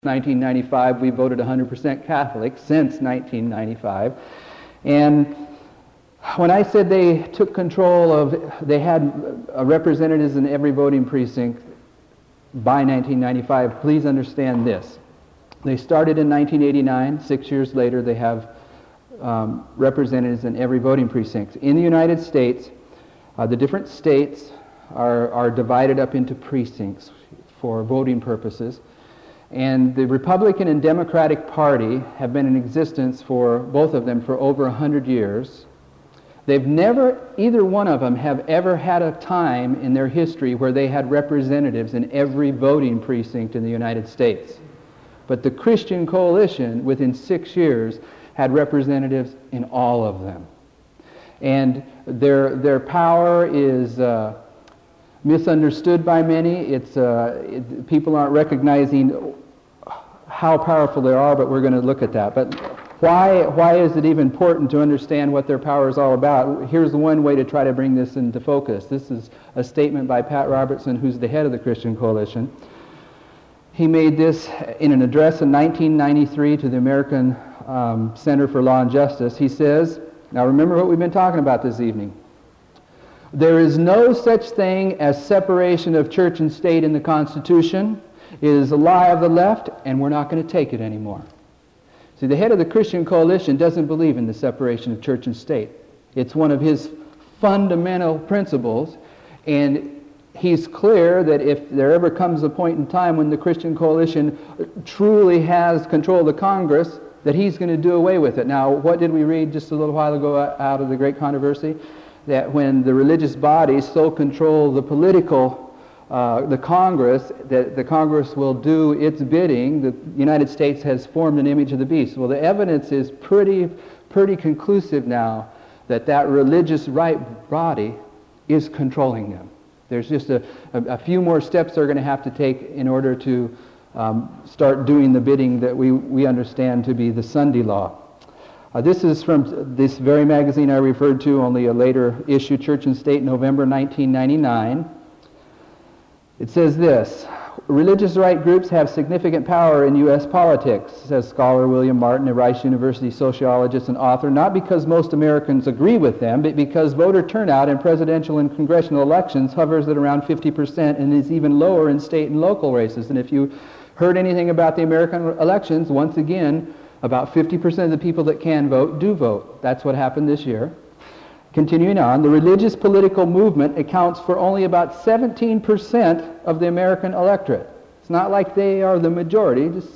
1995, we voted 100% Catholic since 1995. And when I said they took control of, they had representatives in every voting precinct by 1995, please understand this. They started in 1989. 6 years later, they have representatives in every voting precinct. In the United States, the different states are divided up into precincts for voting purposes. And the Republican and Democratic Party have been in existence for, both of them, for over 100 years. They've never, either one of them, have ever had a time in their history where they had representatives in every voting precinct in the United States. But the Christian Coalition, within 6 years, had representatives in all of them. And their power is misunderstood by many. People aren't recognizing how powerful they are, but we're going to look at that. But why is it even important to understand what their power is all about? Here's one way to try to bring this into focus. This is a statement by Pat Robertson, who's the head of the Christian Coalition. He made this in an address in 1993 to the American Center for Law and Justice. He says, now remember what we've been talking about this evening. There is no such thing as separation of church and state in the Constitution. It is a lie of the left, and we're not going to take it anymore. See, the head of the Christian Coalition doesn't believe in the separation of church and state. It's one of his fundamental principles, and he's clear that if there ever comes a point in time when the Christian Coalition truly has control of the Congress, that he's going to do away with it. Now, what did we read just a little while ago out of the Great Controversy? That when the religious bodies so control the the Congress, that the Congress will do its bidding. The United States has formed an image of the beast. Well, the evidence is pretty conclusive now that religious right body is controlling them. There's just a few more steps they're going to have to take in order to start doing the bidding that we understand to be the Sunday law. This is from this very magazine I referred to, only a later issue, Church and State, November 1999. It says this: religious right groups have significant power in U.S. politics, says scholar William Martin, a Rice University sociologist and author, not because most Americans agree with them, but because voter turnout in presidential and congressional elections hovers at around 50% and is even lower in state and local races. And if you heard anything about the American elections, once again, about 50% of the people that can vote do vote. That's what happened this year. Continuing on, the religious political movement accounts for only about 17% of the American electorate. It's not like they are the majority, just